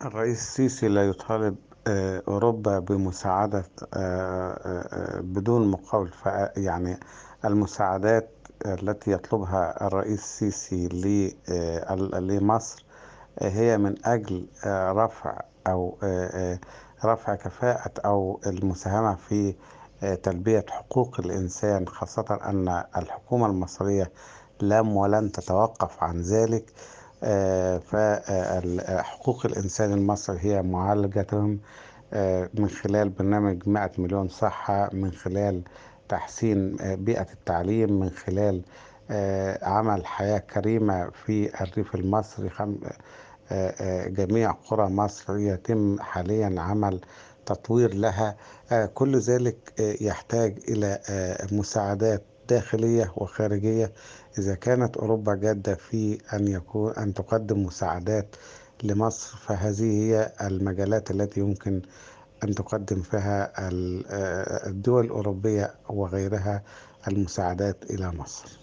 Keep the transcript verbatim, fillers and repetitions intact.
الرئيس السيسي لا يطالب آه، أوروبا بمساعدة آه، آه، آه، بدون مقابل. ف- يعني المساعدات التي يطلبها الرئيس السيسي ل- آه، ال- لمصر آه، هي من أجل آه، رفع أو آه، آه، رفع كفاءة أو المساهمة في آه، تلبية حقوق الإنسان، خاصة أن الحكومة المصرية لم ولن تتوقف عن ذلك. فحقوق الإنسان المصري هي معالجتهم آه، من خلال برنامج مئة مليون صحة، من خلال تحسين آه، بيئة التعليم، من خلال آه، عمل حياة كريمة في الريف المصري. خم- آه، آه، جميع قرى مصر يتم حاليا عمل تطوير لها. آه، كل ذلك آه، يحتاج إلى آه، مساعدات داخلية وخارجية. إذا كانت أوروبا جادة في أن يكون أن تقدم مساعدات لمصر، فهذه هي المجالات التي يمكن أن تقدم فيها ال- آه، الدول الأوروبية وغيرها المساعدات إلى مصر.